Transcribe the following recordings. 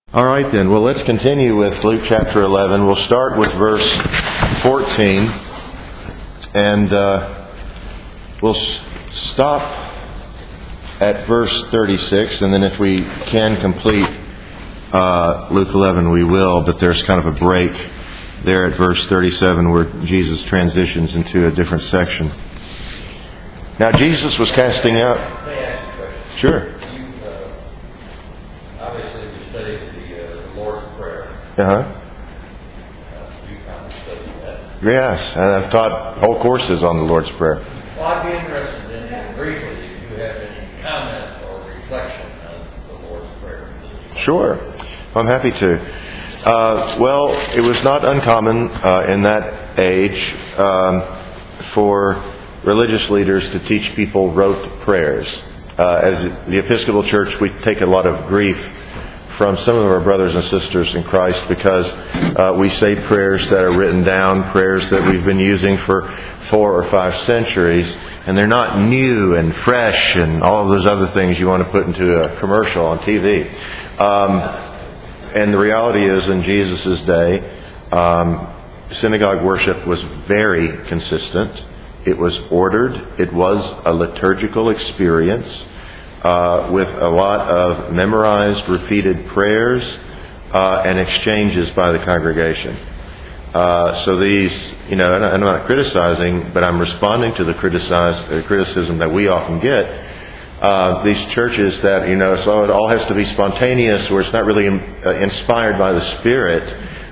All right then, well let's continue with Luke chapter 11. We'll start with verse 14 and we'll stop at verse 36, and then if we can complete Luke 11 we will, but there's kind of a break there at verse 37 where Jesus transitions into a different section. Now Jesus was casting out... May I ask a question? Sure. Obviously we studied the Lord's Prayer. Uh-huh. You kind of studied that. Yes, and I've taught whole courses on the Lord's Prayer. Well, I'd be interested in, briefly, if you have any comment or reflection on the Lord's Prayer. Sure, I'm happy to. Well, it was not uncommon in that age for religious leaders to teach people rote prayers. As the Episcopal Church, we take a lot of grief from some of our brothers and sisters in Christ because we say prayers that are written down, prayers that we've been using for 4 or 5 centuries, and they're not new and fresh and all of those other things you want to put into a commercial on TV. And the reality is, in Jesus' day, synagogue worship was very consistent. It was ordered. It was a liturgical experience with a lot of memorized, repeated prayers and exchanges by the congregation. So these, and I'm not criticizing, but I'm responding to the criticism that we often get. These churches that, so it all has to be spontaneous or it's not really inspired by the Spirit.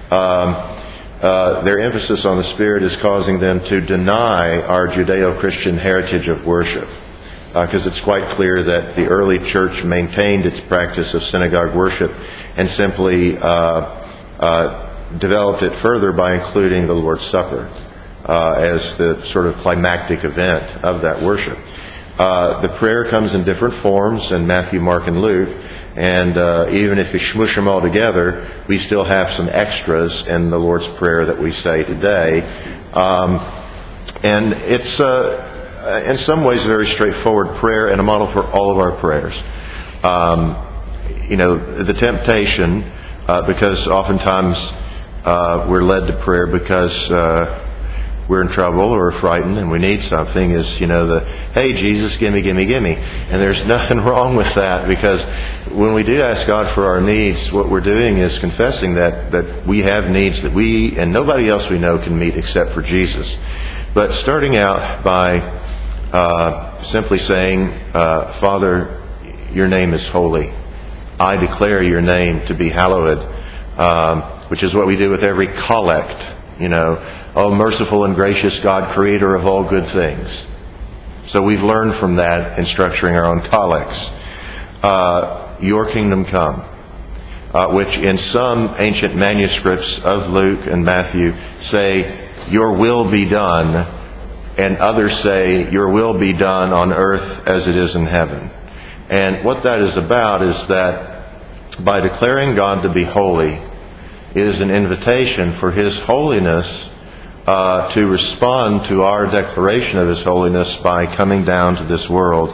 Their emphasis on the Spirit is causing them to deny our Judeo-Christian heritage of worship. Because it's quite clear that the early church maintained its practice of synagogue worship and simply developed it further by including the Lord's Supper as the sort of climactic event of that worship. The prayer comes in different forms in Matthew, Mark, and Luke. And even if you smush them all together, we still have some extras in the Lord's Prayer that we say today. And it's, in some ways, a very straightforward prayer and a model for all of our prayers. The temptation, because oftentimes we're led to prayer because we're in trouble or frightened and we need something, is, hey, Jesus, gimme, gimme, gimme. And there's nothing wrong with that, because when we do ask God for our needs, what we're doing is confessing that we have needs that we and nobody else we know can meet except for Jesus. But starting out by simply saying, Father, your name is holy. I declare your name to be hallowed, which is what we do with every collect. Oh, merciful and gracious God, creator of all good things. So we've learned from that in structuring our own collects. Your kingdom come, which in some ancient manuscripts of Luke and Matthew say, your will be done, and others say, your will be done on earth as it is in heaven. And what that is about is that by declaring God to be holy, it is an invitation for His holiness to respond to our declaration of His holiness by coming down to this world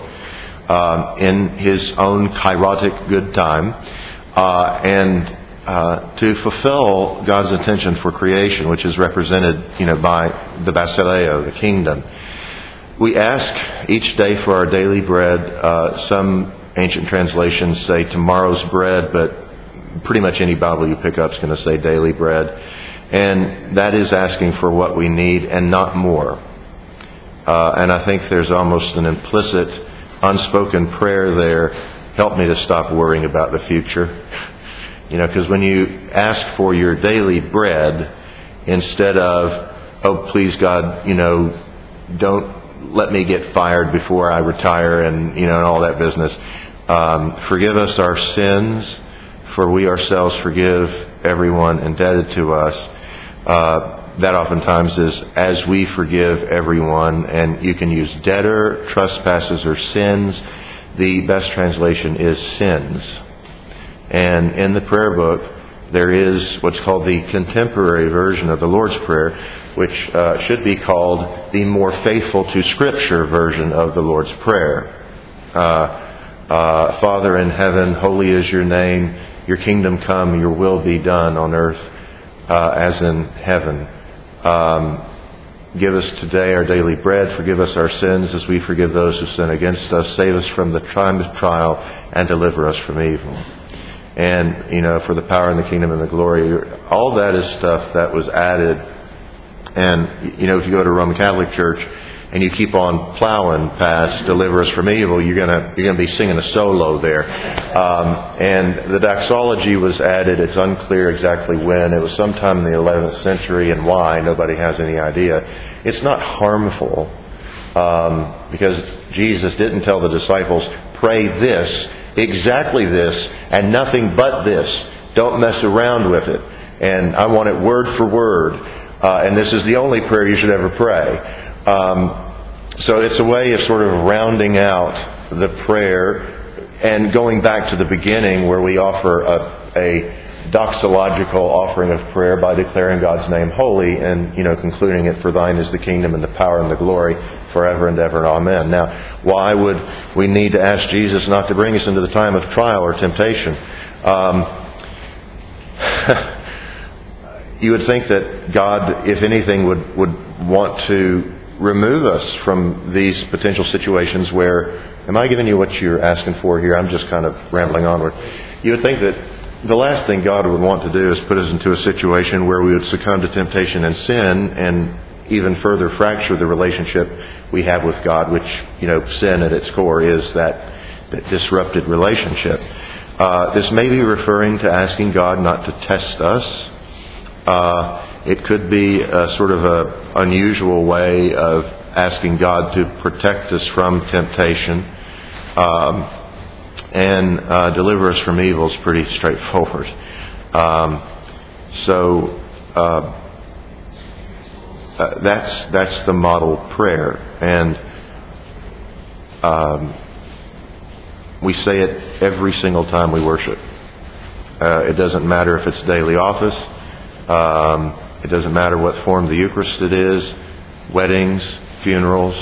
in His own kairotic good time and to fulfill God's intention for creation, which is represented, by the Basileo, the kingdom. We ask each day for our daily bread. Some ancient translations say tomorrow's bread, but pretty much any Bible you pick up is going to say daily bread. And that is asking for what we need and not more. And I think there's almost an implicit, unspoken prayer there. Help me to stop worrying about the future. Because when you ask for your daily bread, instead of, oh, please God, don't let me get fired before I retire and all that business. Forgive us our sins, for we ourselves forgive everyone indebted to us. That oftentimes is as we forgive everyone, and you can use debtor, trespasses, or sins. The best translation is sins. And in the prayer book, there is what's called the contemporary version of the Lord's Prayer, which should be called the more faithful to Scripture version of the Lord's Prayer. Father in heaven, holy is your name. your kingdom come, your will be done on earth as in heaven. Give us today our daily bread. Forgive us our sins as we forgive those who sin against us. Save us from the time of trial and deliver us from evil. And, for the power and the kingdom and the glory, all that is stuff that was added. And, if you go to a Roman Catholic Church and you keep on plowing past deliver us from evil, you're gonna be singing a solo there. And the doxology was added. It's unclear exactly when. It was sometime in the 11th century, and why, nobody has any idea. It's not harmful, because Jesus didn't tell the disciples, pray this, exactly this, and nothing but this. Don't mess around with it. And I want it word for word. And this is the only prayer you should ever pray. So it's a way of sort of rounding out the prayer and going back to the beginning, where we offer a doxological offering of prayer by declaring God's name holy and, concluding it, for thine is the kingdom and the power and the glory forever and ever. Amen. Now, why would we need to ask Jesus not to bring us into the time of trial or temptation? You would think that God, if anything, would want to remove us from these potential situations where, am I giving you what you're asking for here? I'm just kind of rambling onward. You would think that the last thing God would want to do is put us into a situation where we would succumb to temptation and sin, and even further fracture the relationship we have with God, which, sin at its core is that disrupted relationship. This may be referring to asking God not to test us. It could be a sort of a unusual way of asking God to protect us from temptation, and deliver us from evil is pretty straightforward. So that's the model prayer, and we say it every single time we worship. It doesn't matter if it's daily office. It doesn't matter what form the Eucharist it is, weddings, funerals.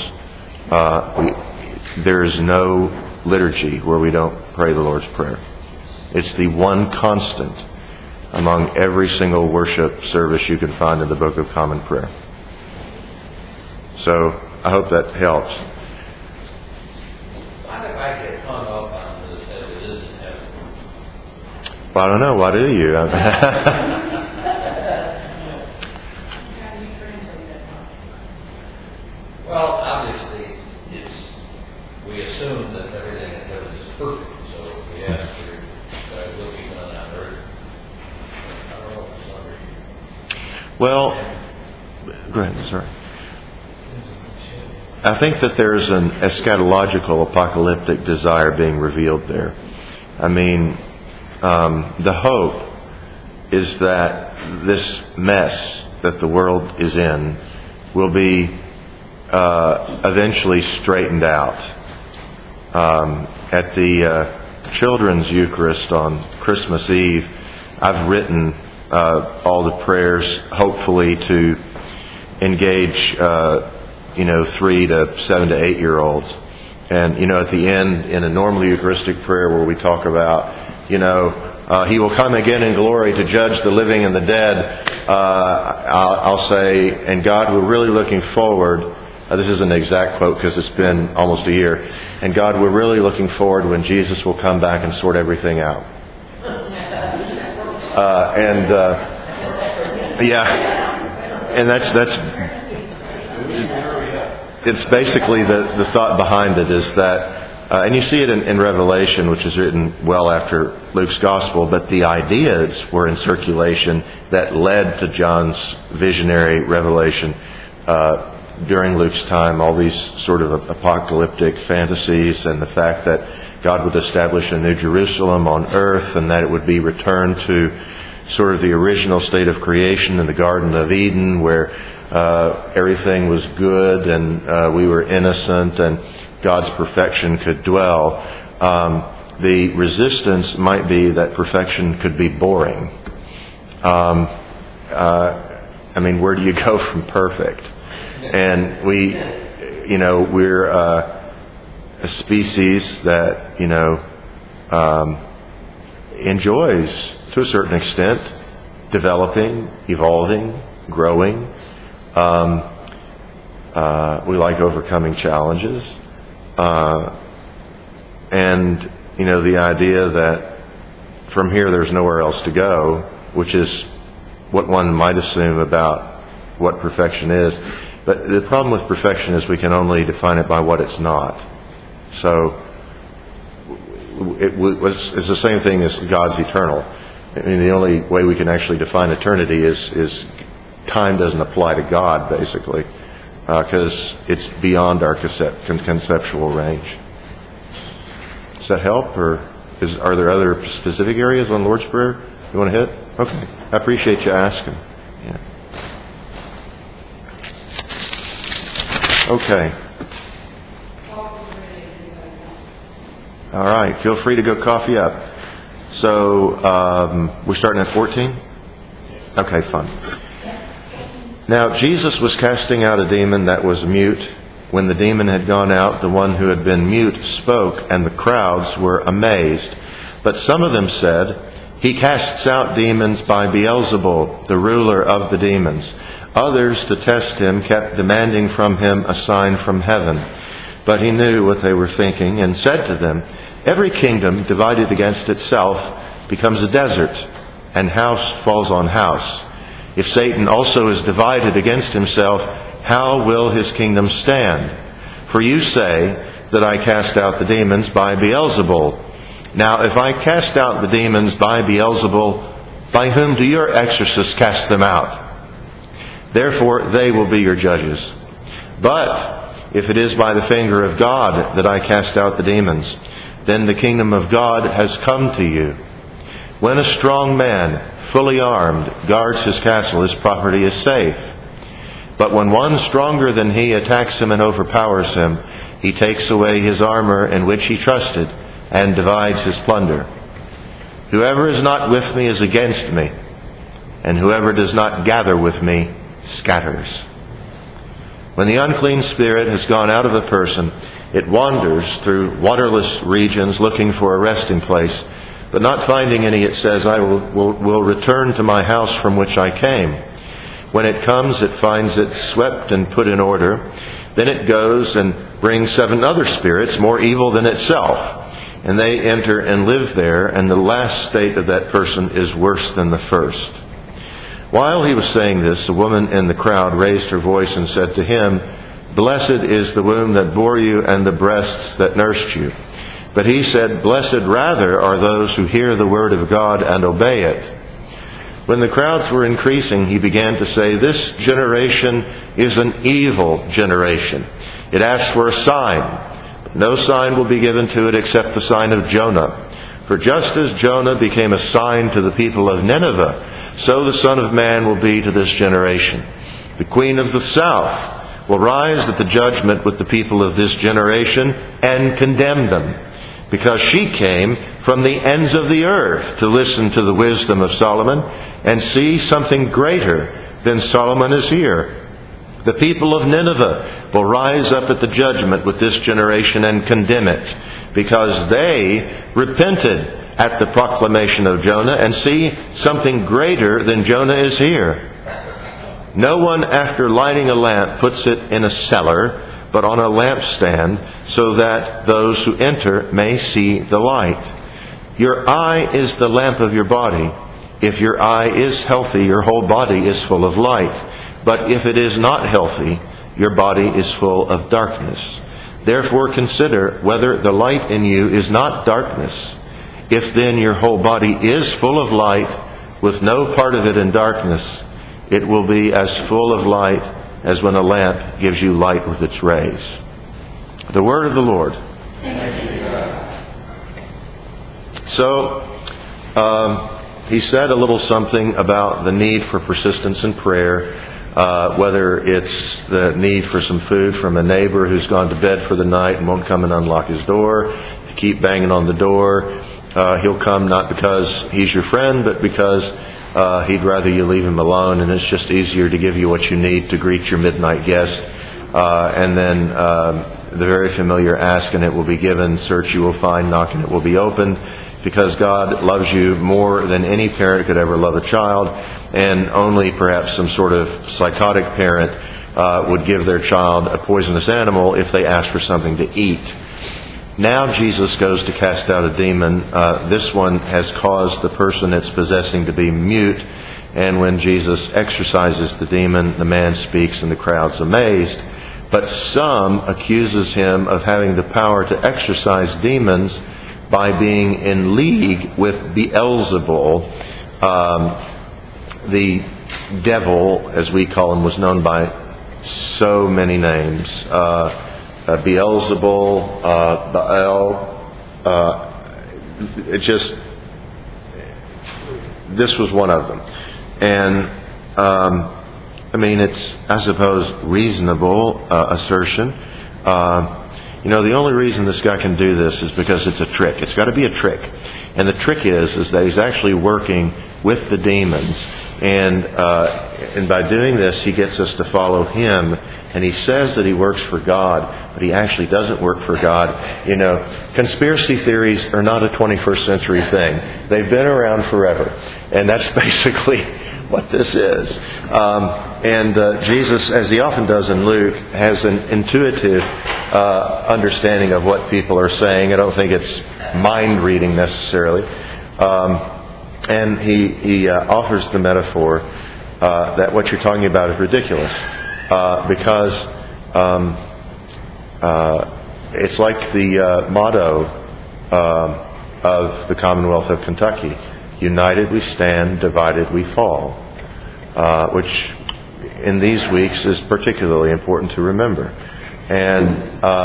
There is no liturgy where we don't pray the Lord's Prayer. It's the one constant among every single worship service you can find in the Book of Common Prayer. So I hope that helps. Why do I get hung up on this as it is in heaven? Well, I don't know. Why do you? Well, obviously, we assume that everything in heaven is perfect, so we ask for that will be done on earth. I don't know if it's under you. Well, go ahead, sorry. I think that there's an eschatological, apocalyptic desire being revealed there. I mean, the hope is that this mess that the world is in will be eventually straightened out. At the Children's Eucharist on Christmas Eve, I've written all the prayers, hopefully to engage 3 to 7 to 8 year olds. And at the end, in a normal Eucharistic prayer where we talk about He will come again in glory to judge the living and the dead, I'll say, and God, we're really looking forward. This isn't an exact quote because it's been almost a year. And God, we're really looking forward when Jesus will come back and sort everything out. And that's it's basically the thought behind it is that, and you see it in Revelation, which is written well after Luke's Gospel, but the ideas were in circulation that led to John's visionary revelation during Luke's time, all these sort of apocalyptic fantasies, and the fact that God would establish a new Jerusalem on earth, and that it would be returned to sort of the original state of creation in the Garden of Eden, where everything was good and we were innocent and God's perfection could dwell. The resistance might be that perfection could be boring. Where do you go from perfect? And we're a species that, enjoys, to a certain extent, developing, evolving, growing. We like overcoming challenges. And, the idea that from here there's nowhere else to go, which is what one might assume about what perfection is. But the problem with perfection is we can only define it by what it's not. So it's the same thing as God's eternal. The only way we can actually define eternity is time doesn't apply to God, basically, because it's beyond our conceptual range. Does that help, or are there other specific areas on Lord's Prayer you want to hit? Okay, I appreciate you asking. Yeah. Okay. All right, feel free to go coffee up. So, we're starting at 14? Okay, fine. Now, Jesus was casting out a demon that was mute. When the demon had gone out, the one who had been mute spoke, and the crowds were amazed. But some of them said, "He casts out demons by Beelzebul, the ruler of the demons." Others, to test him, kept demanding from him a sign from heaven. But he knew what they were thinking, and said to them, "Every kingdom divided against itself becomes a desert, and house falls on house. If Satan also is divided against himself, how will his kingdom stand? For you say that I cast out the demons by Beelzebul. Now, if I cast out the demons by Beelzebul, by whom do your exorcists cast them out? Therefore, they will be your judges. But if it is by the finger of God that I cast out the demons, then the kingdom of God has come to you. When a strong man, fully armed, guards his castle, his property is safe. But when one stronger than he attacks him and overpowers him, he takes away his armor in which he trusted and divides his plunder. Whoever is not with me is against me, and whoever does not gather with me scatters. When the unclean spirit has gone out of a person, it wanders through waterless regions looking for a resting place, but not finding any, it says, I will return to my house from which I came. When it comes, it finds it swept and put in order. Then it goes and brings 7 other spirits more evil than itself, and they enter and live there, and the last state of that person is worse than the first. While he was saying this, a woman in the crowd raised her voice and said to him, "Blessed is the womb that bore you and the breasts that nursed you." But he said, "Blessed rather are those who hear the word of God and obey it." When the crowds were increasing, he began to say, "This generation is an evil generation. It asks for a sign, but no sign will be given to it except the sign of Jonah. For just as Jonah became a sign to the people of Nineveh, so the Son of Man will be to this generation. The Queen of the South will rise at the judgment with the people of this generation and condemn them, because she came from the ends of the earth to listen to the wisdom of Solomon, and see, something greater than Solomon is here. The people of Nineveh will rise up at the judgment with this generation and condemn it, because they repented at the proclamation of Jonah, and see, something greater than Jonah is here. No one, after lighting a lamp, puts it in a cellar, but on a lampstand, so that those who enter may see the light. Your eye is the lamp of your body. If your eye is healthy, your whole body is full of light. But if it is not healthy, your body is full of darkness. Therefore consider whether the light in you is not darkness. If then your whole body is full of light, with no part of it in darkness, it will be as full of light as when a lamp gives you light with its rays." The word of the Lord. So, he said a little something about the need for persistence in prayer, whether it's the need for some food from a neighbor who's gone to bed for the night and won't come and unlock his door. If you keep banging on the door, he'll come not because he's your friend, but because he'd rather you leave him alone, and it's just easier to give you what you need to greet your midnight guest. And then the very familiar ask and it will be given, search you will find, knock and it will be opened. because God loves you more than any parent could ever love a child, and only perhaps some sort of psychotic parent would give their child a poisonous animal if they asked for something to eat. Now Jesus goes to cast out a demon. This one has caused the person it's possessing to be mute, and when Jesus exorcises the demon, the man speaks and the crowd's amazed. But some accuses him of having the power to exorcise demons by being in league with Beelzebul. The devil, as we call him, was known by so many names. Beelzebul, Baal, this was one of them. And, it's, I suppose, reasonable assertion. The only reason this guy can do this is because it's a trick. It's got to be a trick. And the trick is that he's actually working with the demons. And by doing this, he gets us to follow him. And he says that he works for God, but he actually doesn't work for God. Conspiracy theories are not a 21st century thing. They've been around forever. And that's basically what this is. Jesus, as he often does in Luke, has an intuitive understanding of what people are saying. I don't think it's mind reading necessarily. And he offers the metaphor that what you're talking about is ridiculous. Because it's like the motto of the Commonwealth of Kentucky: united we stand, divided we fall, which in these weeks is particularly important to remember. And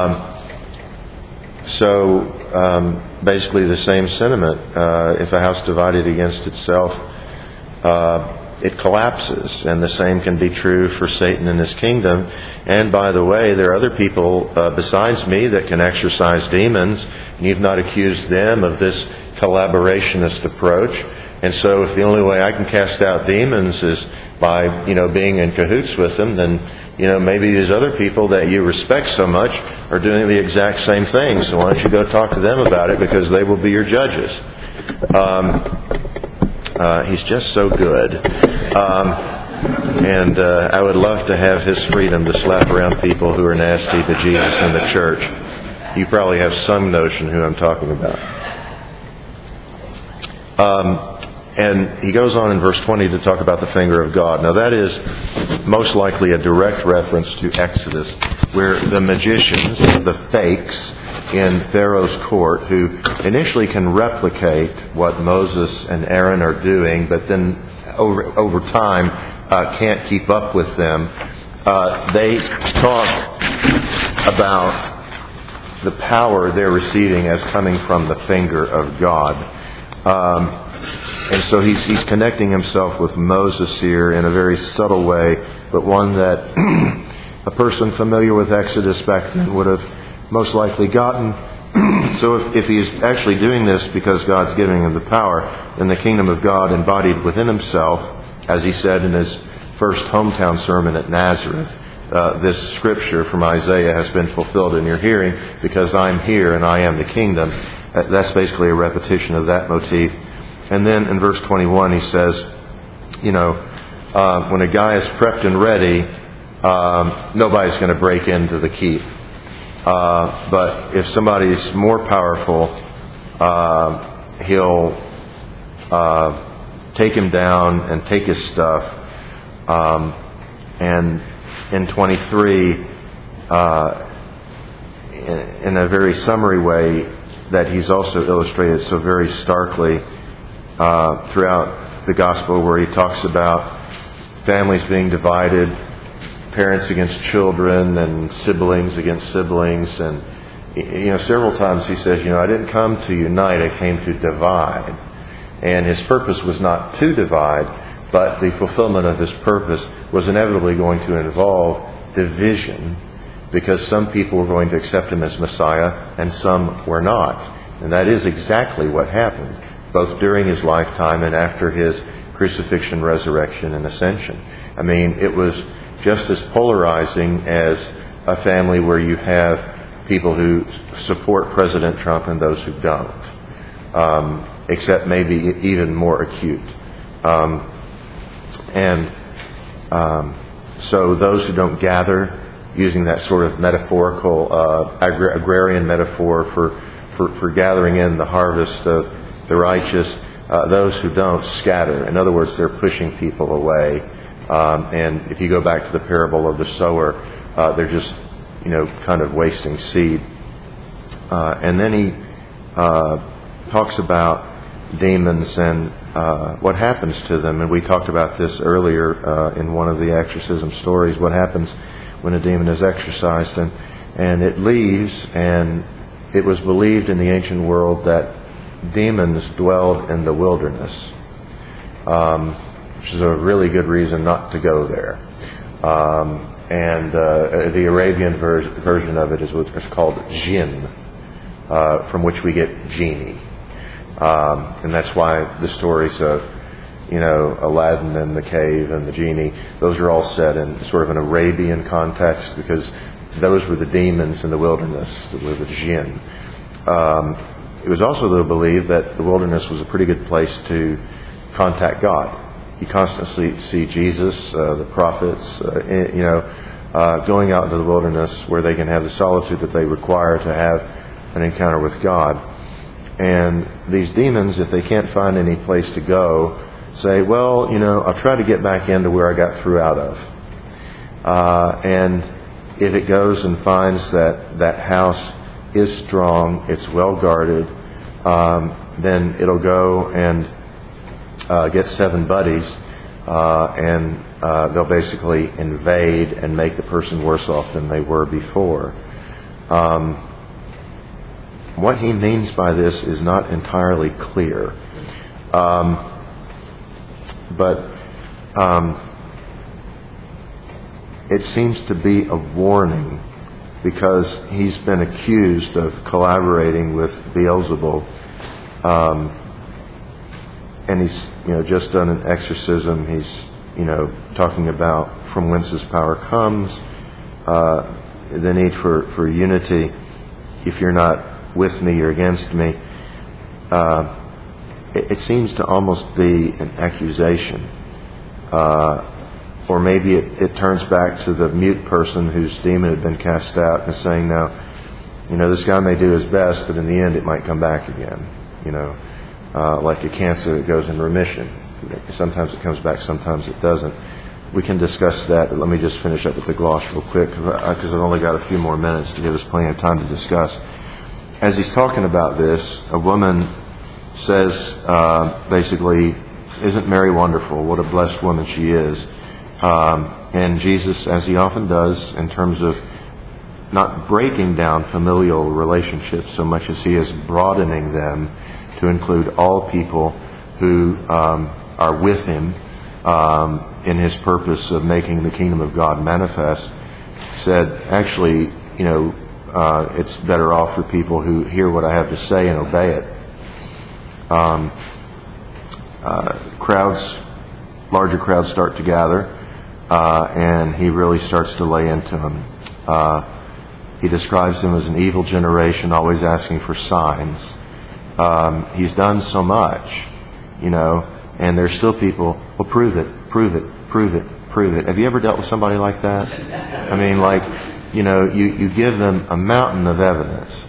so basically the same sentiment. If a house divided against itself, it collapses, and the same can be true for Satan and his kingdom. And by the way, there are other people besides me that can exorcise demons, and you've not accused them of this collaborationist approach. And so if the only way I can cast out demons is by, being in cahoots with them, then, maybe these other people that you respect so much are doing the exact same thing. So why don't you go talk to them about it, because they will be your judges. He's just so good. And I would love to have his freedom to slap around people who are nasty to Jesus in the church. You probably have some notion who I'm talking about. And he goes on in verse 20 to talk about the finger of God. Now that is most likely a direct reference to Exodus, where the magicians, the fakes in Pharaoh's court, who initially can replicate what Moses and Aaron are doing, but then over time can't keep up with them, they talk about the power they're receiving as coming from the finger of God. And so he's connecting himself with Moses here in a very subtle way, but one that a person familiar with Exodus back then would have most likely gotten. So if he's actually doing this because God's giving him the power, then the kingdom of God embodied within himself, as he said in his first hometown sermon at Nazareth, this scripture from Isaiah has been fulfilled in your hearing, because I'm here and I am the kingdom. That's basically a repetition of that motif. And then in verse 21 he says, when a guy is prepped and ready, nobody's going to break into the keep. But if somebody's more powerful, he'll take him down and take his stuff. And in 23, in a very summary way that he's also illustrated so very starkly throughout the gospel, where he talks about families being divided, parents against children, and siblings against siblings. And several times he says, I didn't come to unite, I came to divide. And his purpose was not to divide, but the fulfillment of his purpose was inevitably going to involve division, because some people were going to accept him as Messiah and some were not. And that is exactly what happened, both during his lifetime and after his crucifixion, resurrection, and ascension. It was just as polarizing as a family where you have people who support President Trump and those who don't. except maybe even more acute. So those who don't gather, using that sort of metaphorical, agrarian metaphor for gathering in the harvest of the righteous, those who don't scatter. In other words, they're pushing people away. And if you go back to the parable of the sower, they're just, kind of wasting seed. And then he talks about demons and what happens to them. And we talked about this earlier in one of the exorcism stories, what happens when a demon is exorcised. And it leaves, and it was believed in the ancient world that demons dwelled in the wilderness, which is a really good reason not to go there. The Arabian version of it is what's called jinn, from which we get genie. And that's why the stories of, Aladdin and the cave and the genie, those are all set in sort of an Arabian context, because those were the demons in the wilderness, that were the jinn. It was also, though, believed that the wilderness was a pretty good place to contact God. You constantly see Jesus, the prophets, going out into the wilderness where they can have the solitude that they require to have an encounter with God. And these demons, if they can't find any place to go, say, well, I'll try to get back into where I got through out of. And if it goes and finds that house is strong, it's well guarded, then it'll go and get 7 buddies, and they'll basically invade and make the person worse off than they were before. What he means by this is not entirely clear. But it seems to be a warning, because he's been accused of collaborating with Beelzebul. And he's, just done an exorcism. He's, talking about from whence his power comes, the need for unity. If you're not with me, you're against me. It seems to almost be an accusation. Or maybe it turns back to the mute person whose demon had been cast out and saying, now, this guy may do his best, but in the end it might come back again. Like a cancer that goes in remission. Sometimes it comes back, sometimes it doesn't. We can discuss that, but let me just finish up with the gloss real quick, because I've only got a few more minutes to give us plenty of time to discuss. As he's talking about this, a woman says, basically, isn't Mary wonderful? What a blessed woman she is. And Jesus, as he often does, in terms of not breaking down familial relationships so much as he is broadening them to include all people who are with him in his purpose of making the kingdom of God manifest, said, actually, it's better off for people who hear what I have to say and obey it. Larger crowds start to gather, and he really starts to lay into them. He describes them as an evil generation, always asking for signs. He's done so much, and there's still people, well, prove it. Have you ever dealt with somebody like that? I mean, you give them a mountain of evidence,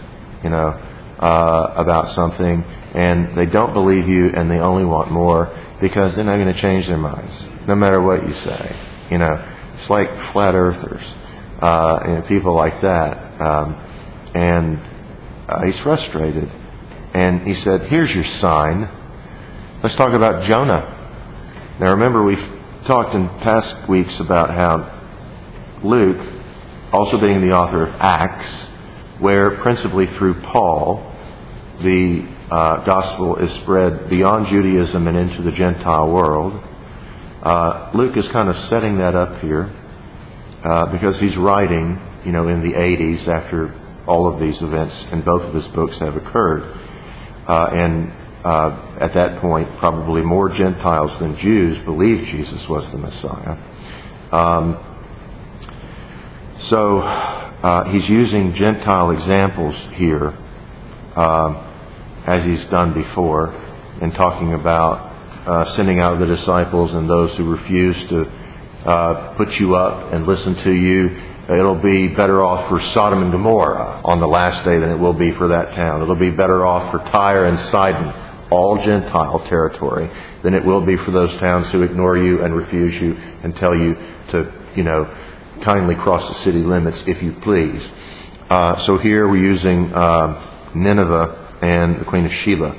about something, and they don't believe you, and they only want more, because they're not going to change their minds, no matter what you say. It's like flat earthers, and people like that. And he's frustrated. And he said, here's your sign. Let's talk about Jonah. Now remember, we've talked in past weeks about how Luke, also being the author of Acts, where principally through Paul, the gospel is spread beyond Judaism and into the Gentile world. Luke is kind of setting that up here, because he's writing, in the 80s after all of these events in both of his books have occurred. And at that point, probably more Gentiles than Jews believed Jesus was the Messiah. So he's using Gentile examples here. as he's done before, in talking about sending out the disciples and those who refuse to put you up and listen to you. It'll be better off for Sodom and Gomorrah on the last day than it will be for that town. It'll be better off for Tyre and Sidon, all Gentile territory, than it will be for those towns who ignore you and refuse you and tell you to, kindly cross the city limits if you please. So here we're using Nineveh and the Queen of Sheba.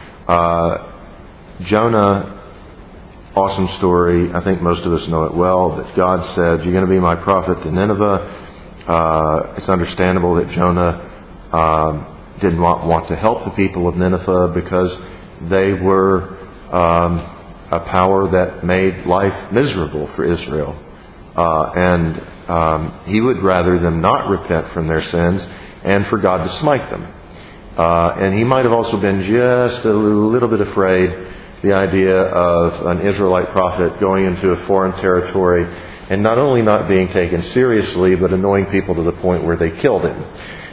Jonah, awesome story. I think most of us know it well, that God said, you're going to be my prophet to Nineveh. It's understandable that Jonah didn't want to help the people of Nineveh because they were a power that made life miserable for Israel. And he would rather them not repent from their sins and for God to smite them. And he might have also been just a little bit afraid, the idea of an Israelite prophet going into a foreign territory and not only not being taken seriously, but annoying people to the point where they killed him.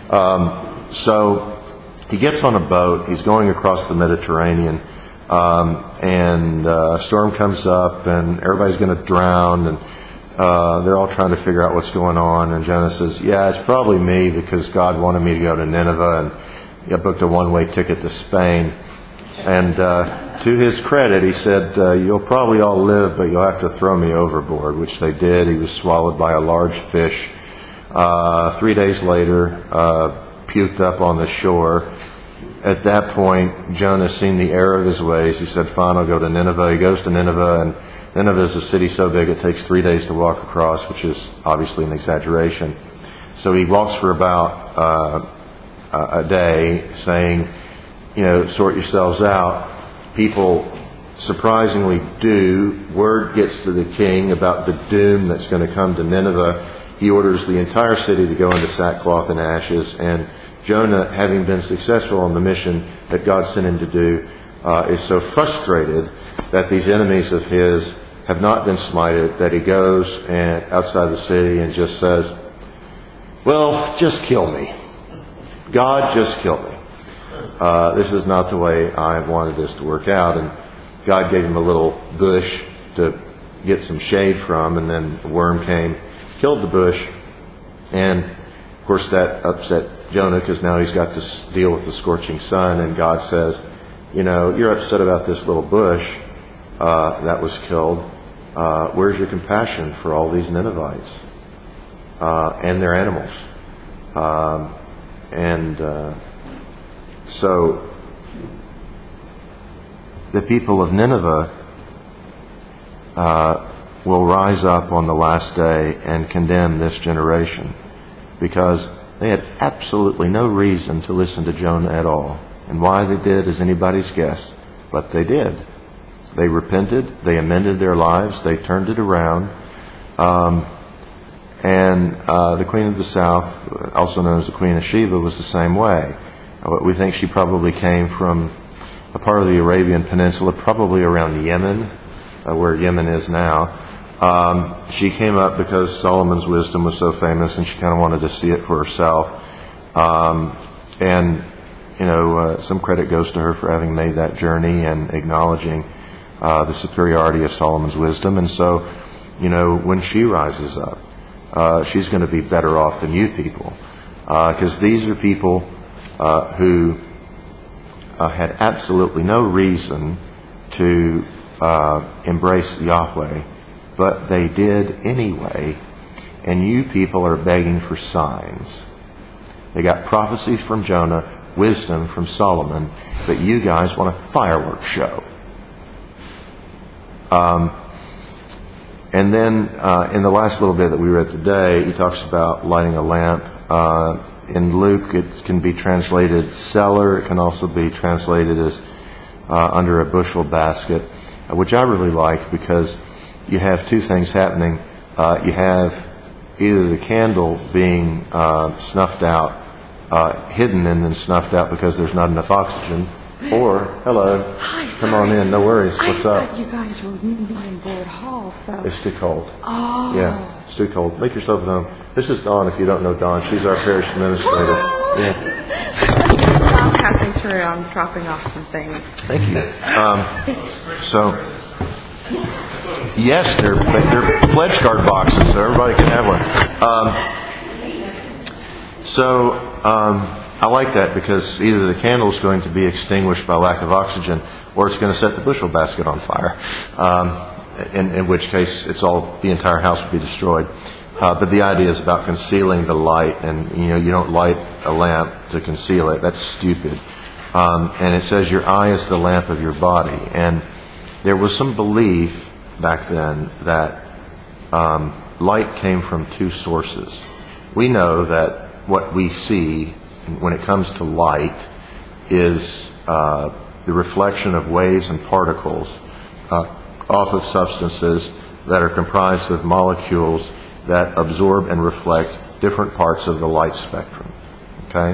So he gets on a boat, he's going across the Mediterranean, and a storm comes up and everybody's going to drown, and they're all trying to figure out what's going on. And Jonah says, yeah, it's probably me because God wanted me to go to Nineveh, and I booked a one-way ticket to Spain. And to his credit, he said, you'll probably all live, but you'll have to throw me overboard, which they did. He was swallowed by a large fish. 3 days later, puked up on the shore. At that point, Jonah's seen the error of his ways. He said, fine, I'll go to Nineveh. He goes to Nineveh, and Nineveh is a city so big it takes 3 days to walk across, which is obviously an exaggeration. So he walks for about a day, saying, sort yourselves out. People surprisingly do. Word gets to the king about the doom that's going to come to Nineveh. He orders the entire city to go into sackcloth and ashes. And Jonah, having been successful on the mission that God sent him to do, is so frustrated that these enemies of his have not been smited that he goes and outside the city and just says, well, just kill me. God, just kill me. This is not the way I wanted this to work out. And God gave him a little bush to get some shade from, and then a worm came, killed the bush, and of course that upset Jonah because now he's got to deal with the scorching sun. And God says, you're upset about this little bush that was killed. Where's your compassion for all these Ninevites and their animals? So the people of Nineveh will rise up on the last day and condemn this generation because they had absolutely no reason to listen to Jonah at all. And why they did is anybody's guess, but they did. They repented, they amended their lives, they turned it around. And the Queen of the South, also known as the Queen of Sheba, was the same way. We think she probably came from a part of the Arabian Peninsula, probably around Yemen, where Yemen is now. She came up because Solomon's wisdom was so famous, and she kind of wanted to see it for herself. Some credit goes to her for having made that journey and acknowledging the superiority of Solomon's wisdom. And so, when she rises up, she's going to be better off than you people, because these are people who had absolutely no reason to embrace Yahweh, but they did anyway. And you people are begging for signs. They got prophecies from Jonah, wisdom from Solomon, but you guys want a fireworks show. And then in the last little bit that we read today, he talks about lighting a lamp. In Luke, it can be translated cellar. It can also be translated as under a bushel basket, which I really like because you have two things happening. You have either the candle being snuffed out, hidden and then snuffed out because there's not enough oxygen, or, hello, Hi, come on in, no worries, what's I up? thought you guys were meeting in Board Hall, so... It's too cold. Oh. Yeah, it's too cold. Make yourself at home. This is Dawn, if you don't know Dawn. She's our parish administrator. Yeah. passing through. I'm dropping off some things. Thank you. So, yes, they're pledge card boxes, so everybody can have one. I like that because either the candle is going to be extinguished by lack of oxygen, or it's going to set the bushel basket on fire. In which case, the entire house would be destroyed. But the idea is about concealing the light, and you don't light a lamp to conceal it. That's stupid. And it says your eye is the lamp of your body. And there was some belief back then that light came from two sources. We know that what we see when it comes to light is the reflection of waves and particles off of substances that are comprised of molecules that absorb and reflect different parts of the light spectrum. Okay?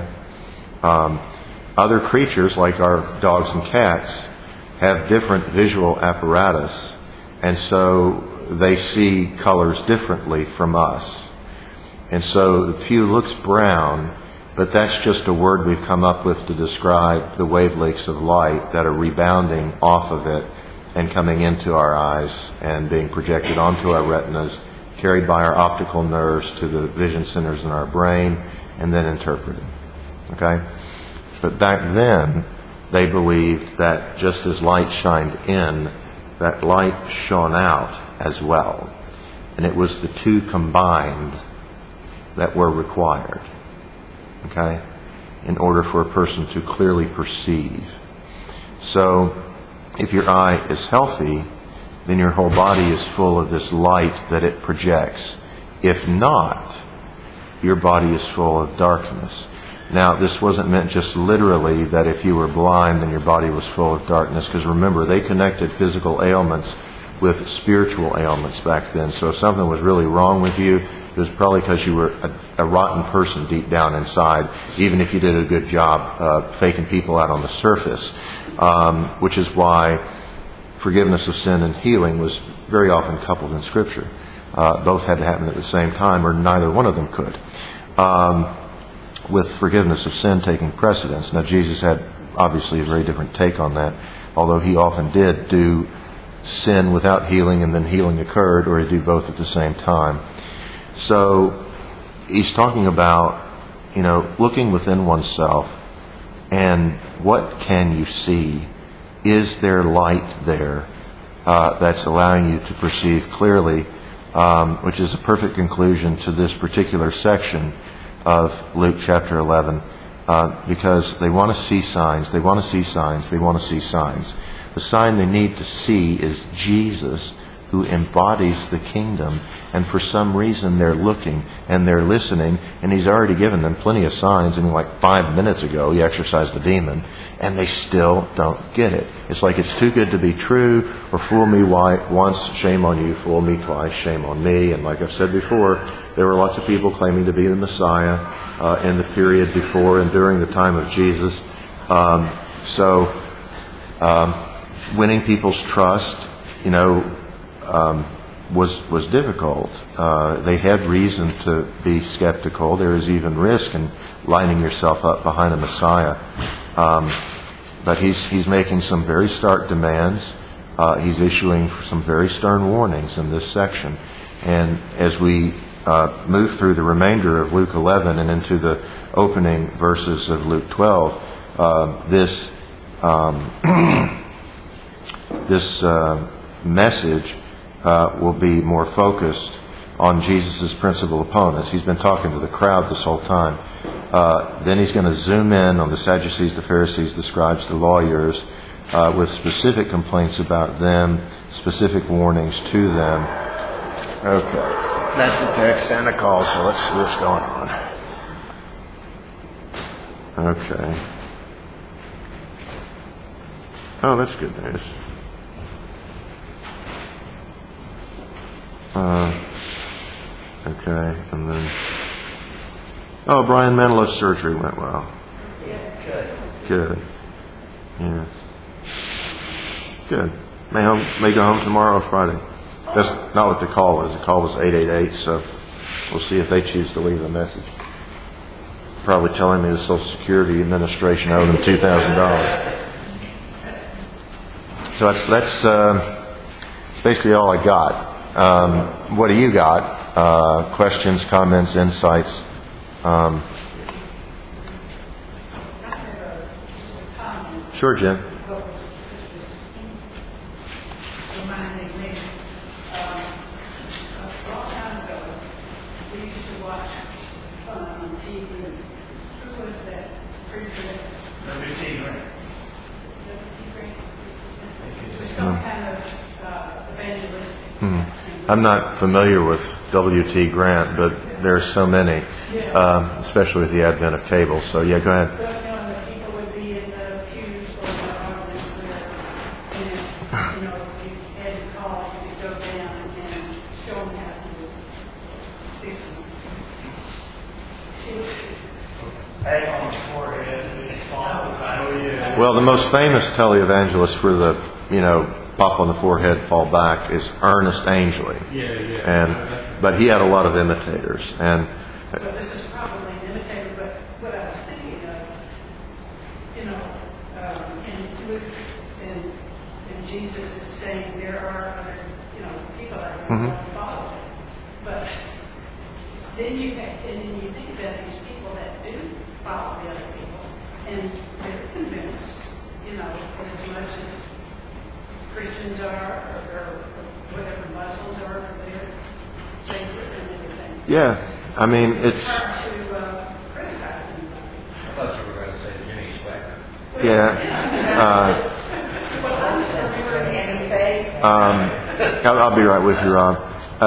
Other creatures, like our dogs and cats, have different visual apparatus, and so they see colors differently from us. And so the pew looks brown, but that's just a word we've come up with to describe the wavelengths of light that are rebounding off of it and coming into our eyes and being projected onto our retinas, carried by our optical nerves to the vision centers in our brain, and then interpreted. Okay? But back then, they believed that just as light shined in, that light shone out as well. And it was the two combined that were required. Okay? In order for a person to clearly perceive. So, if your eye is healthy, then your whole body is full of this light that it projects. If not, your body is full of darkness. Now, this wasn't meant just literally that if you were blind, then your body was full of darkness, because remember, they connected physical ailments with spiritual ailments back then. So if something was really wrong with you, it was probably because you were a rotten person deep down inside, even if you did a good job faking people out on the surface. Which is why forgiveness of sin and healing was very often coupled in Scripture. Both had to happen at the same time, or neither one of them could. With forgiveness of sin taking precedence. Now, Jesus had obviously a very different take on that, although he often did do sin without healing and then healing occurred, or he'd do both at the same time. So he's talking about, looking within oneself, and what can you see? Is there light there that's allowing you to perceive clearly, which is a perfect conclusion to this particular section of Luke chapter 11, because they want to see signs, they want to see signs, they want to see signs. The sign they need to see is Jesus, who embodies the kingdom, and for some reason they're looking and they're listening, and he's already given them plenty of signs. Like 5 minutes ago he exorcised the demon, and they still don't get it. It's like it's too good to be true, or fool me once, shame on you, fool me twice, shame on me. And like I've said before, there were lots of people claiming to be the Messiah in the period before and during the time of Jesus. Winning people's trust, was difficult. They had reason to be skeptical. There is even risk in lining yourself up behind a Messiah. But he's making some very stark demands. He's issuing some very stern warnings in this section. And as we move through the remainder of Luke 11 and into the opening verses of Luke 12, this message will be more focused on Jesus' principal opponents. He's been talking to the crowd this whole time. Then he's going to zoom in on the Sadducees, the Pharisees, the scribes, the lawyers, with specific complaints about them, specific warnings to them. Okay, that's the text and the call, so let's see what's going on. Okay. Oh, that's good news. Okay, and then... Oh, Brian Mendelow's surgery went well. Good. Yeah. Good. May go home tomorrow or Friday. That's not what the call was. The call was 888, so we'll see if they choose to leave a message. probably telling me the Social Security Administration owed him $2,000. So that's basically all I got. What do you got? Questions, comments, insights? Sure, Jim. I'm not familiar with W.T. Grant, but there's so many, especially with the advent of cable. So, yeah, go ahead. The people would be in the pews or the audience and, you had to call, you could go down and show them how to fix them. Egg on the forehead, it's falling. Well, the most famous televangelists were the, pop on the forehead, fall back, is Ernest Angley. But he had a lot of imitators. But this is probably an imitator, but what I was thinking of, in Luke, and Jesus is saying there are other, people that are going to follow. But then you think about these people that do follow the other people, and they're convinced, as much as Christians are, or whatever Muslims are, they're sacred and everything. Yeah, I mean, it's... It's hard to criticize anybody. I thought you were going to say Jimmy Swaggart. Yeah. I'll be right with you, Rob.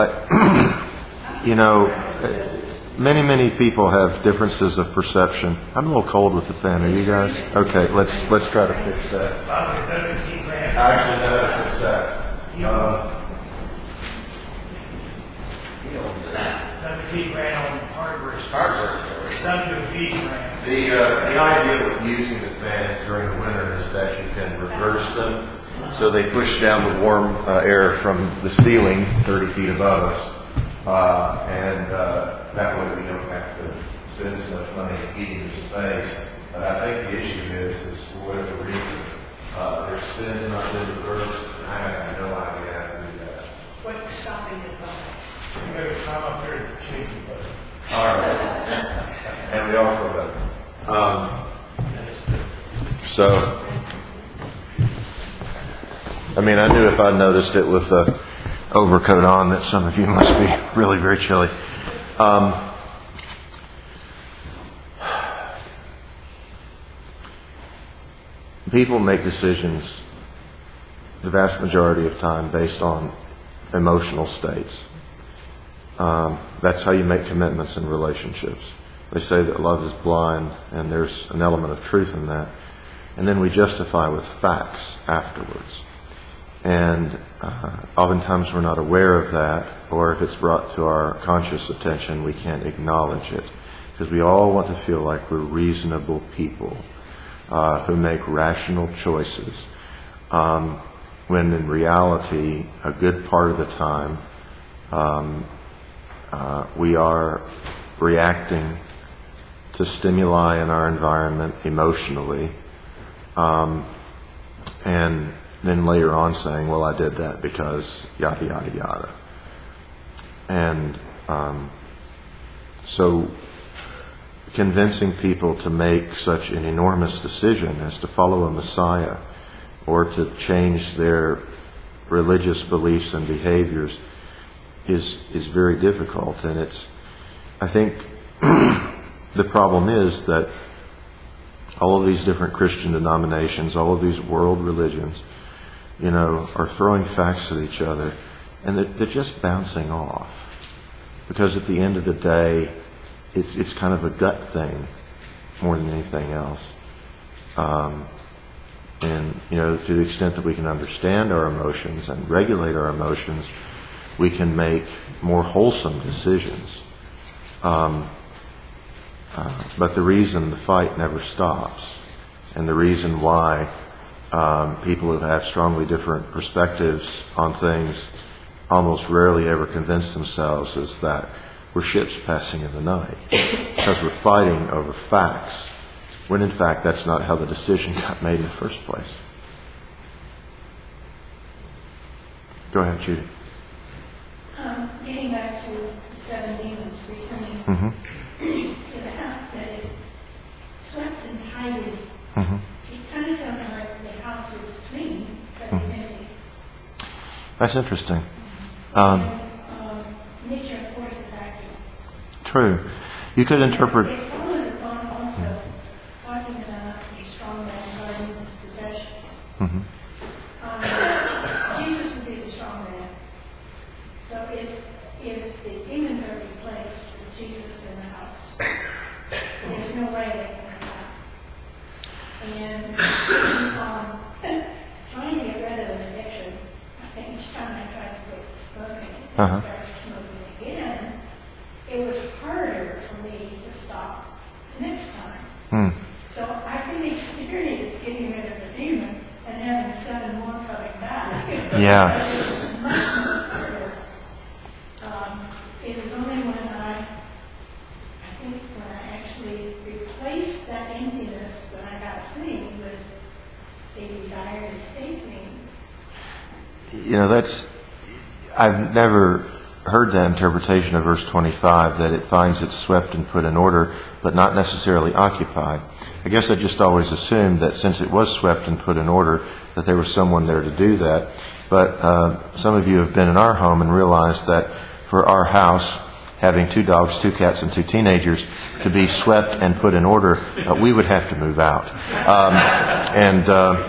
Many people have differences of perception. I'm a little cold with the fan. Are you guys? Okay, let's try to fix that. Actually, no, that's fix that. W.T. Grant on hardware. W.B. Grant. The idea with using the fans during the winter is that you can reverse them. So they push down the warm air from the ceiling 30 feet above us. And that way we don't have to spend so much money heating the space. But I think the issue is for whatever reason, their spin's not been reversed. I have no idea how to do that. What's stopping it from? You better come up here and change it. All right. And we all feel better. I knew if I noticed it with the overcoat on that some of you must be really very chilly. People make decisions the vast majority of time based on emotional states. That's how you make commitments in relationships. They say that love is blind, and there's an element of truth in that. And then we justify with facts afterwards. And oftentimes we're not aware of that, or if it's brought to our conscious attention, we can't acknowledge it. Because we all want to feel like we're reasonable people who make rational choices. When in reality, a good part of the time, we are reacting to stimuli in our environment emotionally, and then later on saying, well, I did that because yada, yada, yada. And so convincing people to make such an enormous decision as to follow a Messiah or to change their religious beliefs and behaviors is very difficult. And I think the problem is that all of these different Christian denominations, all of these world religions, are throwing facts at each other, and they're just bouncing off. Because at the end of the day, it's kind of a gut thing more than anything else. And to the extent that we can understand our emotions and regulate our emotions, we can make more wholesome decisions. But the reason the fight never stops, and the reason why people who have strongly different perspectives on things almost rarely ever convince themselves is that we're ships passing in the night. because we're fighting over facts, when in fact that's not how the decision got made in the first place. Go ahead, Judy. Getting back to the 7 demons returning to the house that is swept and tidied, it kind of sounds like the house is clean, but it's empty. That's interesting. Nature, of course, is active. True. You could interpret... It follows upon also talking about a strong man guarding his possessions. Jesus would be the strong man. So if the demons are replaced with Jesus in the house, there's no way they can come out. And trying to get rid of an addiction, each time I tried to quit smoking and started smoking again, it was harder for me to stop the next time. So I can experience getting rid of a demon and having 7 more coming back. Yeah. It was much harder. It was only when I actually replaced that emptiness when I got clean with a desire to stay clean. You know, I've never heard that interpretation of verse 25, that it finds it swept and put in order, but not necessarily occupied. I guess I just always assumed that since it was swept and put in order, that there was someone there to do that. But some of you have been in our home and realized that for our house, having 2 dogs, 2 cats, and 2 teenagers, to be swept and put in order, we would have to move out. And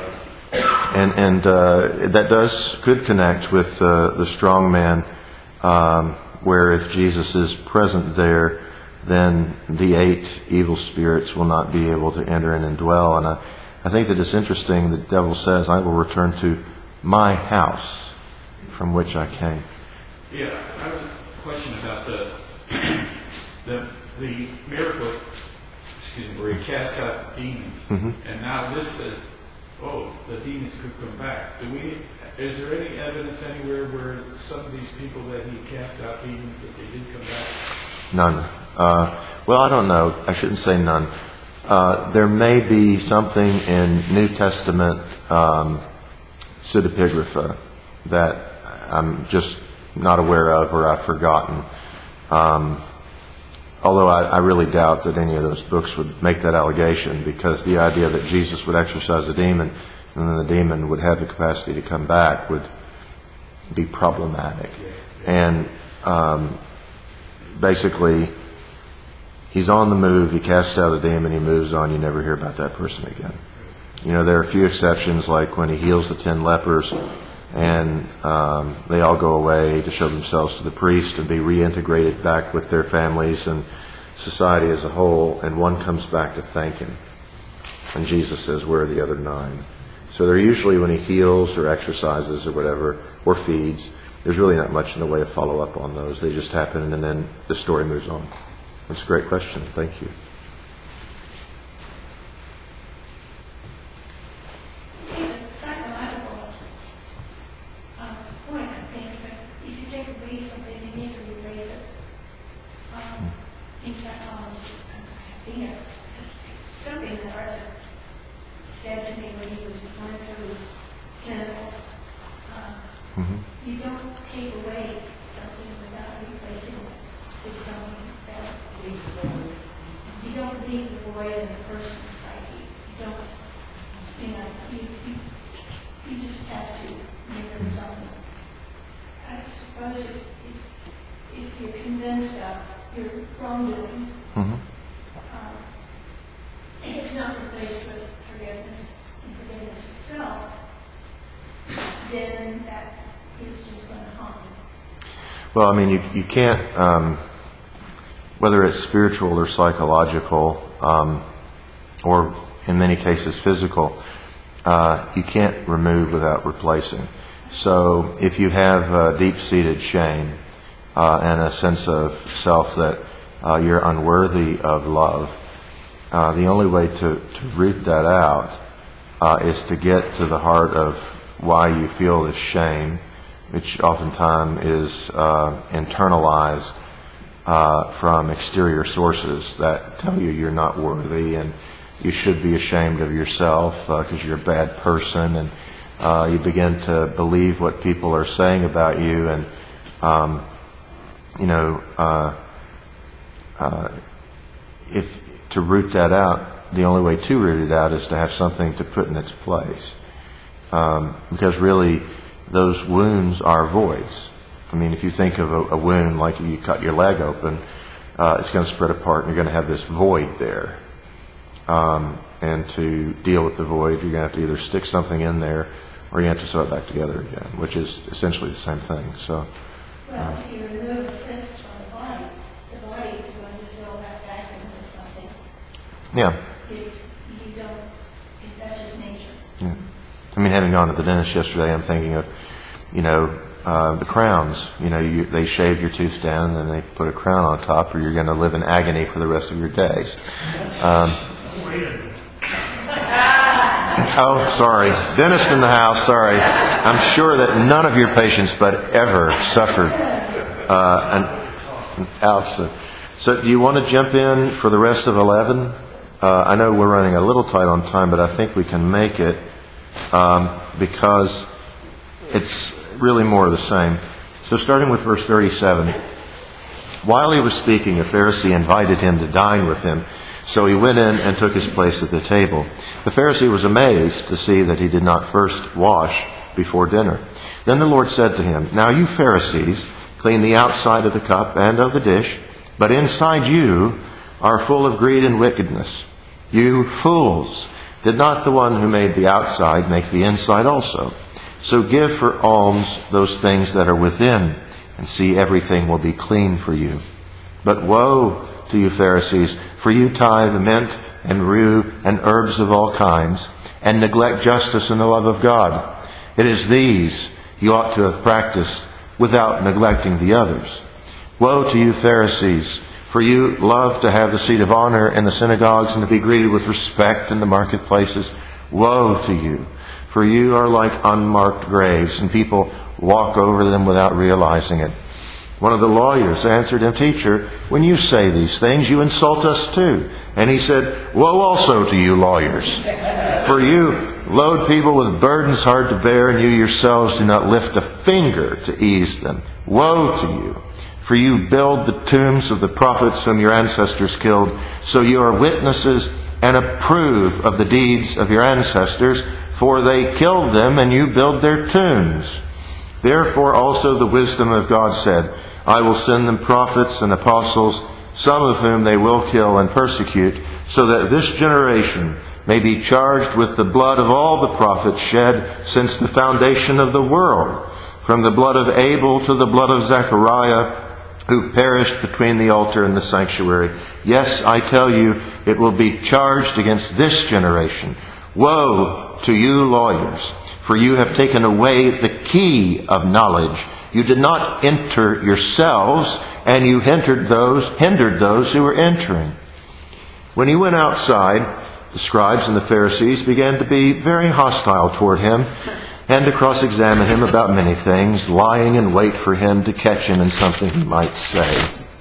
that could connect with the strong man, where if Jesus is present there, then the 8 evil spirits will not be able to enter in and dwell. And I think that it's interesting. The devil says, "I will return to my house from which I came." Yeah, I have a question about the miracle, where he casts out demons, and now this says, "Oh, the demons could come back." Is there any evidence anywhere where some of these people that he cast out demons, that they did come back? None. Well, I don't know. I shouldn't say none. There may be something in New Testament pseudepigrapha that I'm just not aware of or I've forgotten. Although I really doubt that any of those books would make that allegation, because the idea that Jesus would exorcise a demon and then the demon would have the capacity to come back would be problematic. And basically, he's on the move, he casts out a demon, he moves on, you never hear about that person again. You know, there are a few exceptions, like when he heals the 10 lepers, and they all go away to show themselves to the priest and be reintegrated back with their families and society as a whole, and one comes back to thank him. And Jesus says, "Where are the other 9? So they're usually when he heals or exercises or whatever, or feeds. There's really not much in the way of follow-up on those. They just happen, and then the story moves on. That's a great question. Thank you. It's a psychological point, I think, but if you take away something, you need to replace it. In psychology, I think something that Arthur said to me when he was going through tentacles. You don't take away something without replacing it with something that leaves the void. You don't leave the void in the person's psyche. You just have to make them something. I suppose if you're convinced of your wrongdoing, it's not replaced with forgiveness and forgiveness itself, then that is just going to haunt you. Well, I mean, you can't, whether it's spiritual or psychological, or in many cases physical, you can't remove without replacing. So if you have deep-seated shame and a sense of self that you're unworthy of love, the only way to root that out is to get to the heart of why you feel this shame, which oftentimes is internalized from exterior sources that tell you you're not worthy and you should be ashamed of yourself because you're a bad person, and you begin to believe what people are saying about you, and if to root that out, the only way to root it out is to have something to put in its place, because really those wounds are voids. I mean, if you think of a wound like you cut your leg open, it's going to spread apart and you're going to have this void there. And to deal with the void, you're going to have to either stick something in there or you have to sew it back together again, which is essentially the same thing. So, Well, if you remove a cyst from the body is going to fill that vacuum with something. yeah. That's just nature. Yeah. I mean, having gone to the dentist yesterday, I'm thinking of, the crowns. They shave your tooth down and then they put a crown on top, or you're going to live in agony for the rest of your days. Oh, sorry. Dentist in the house, sorry. I'm sure that none of your patients but ever suffered an outside. So do you want to jump in for the rest of 11? I know we're running a little tight on time, but I think we can make it because it's really more of the same. So starting with verse 37. While he was speaking, a Pharisee invited him to dine with him. So he went in and took his place at the table. The Pharisee was amazed to see that he did not first wash before dinner. Then the Lord said to him, "Now you Pharisees clean the outside of the cup and of the dish, but inside you are full of greed and wickedness. You fools! Did not the one who made the outside make the inside also? So give for alms those things that are within, and see, everything will be clean for you. But woe to you Pharisees, for you tithe mint and rue and herbs of all kinds, and neglect justice and the love of God. It is these you ought to have practiced without neglecting the others. Woe to you Pharisees, for you love to have the seat of honor in the synagogues and to be greeted with respect in the marketplaces. Woe to you, for you are like unmarked graves, and people walk over them without realizing it." One of the lawyers answered him, "Teacher, when you say these things, you insult us too." And he said, "Woe also to you lawyers, for you load people with burdens hard to bear, and you yourselves do not lift a finger to ease them. Woe to you, for you build the tombs of the prophets whom your ancestors killed, so you are witnesses and approve of the deeds of your ancestors, for they killed them and you build their tombs. Therefore also the wisdom of God said, I will send them prophets and apostles, some of whom they will kill and persecute, so that this generation may be charged with the blood of all the prophets shed since the foundation of the world, from the blood of Abel to the blood of Zechariah, who perished between the altar and the sanctuary. Yes, I tell you, it will be charged against this generation. Woe to you lawyers, for you have taken away the key of knowledge. You did not enter yourselves, and you hindered those who were entering. When he went outside, the scribes and the Pharisees began to be very hostile toward him and to cross-examine him about many things, lying in wait for him to catch him in something he might say.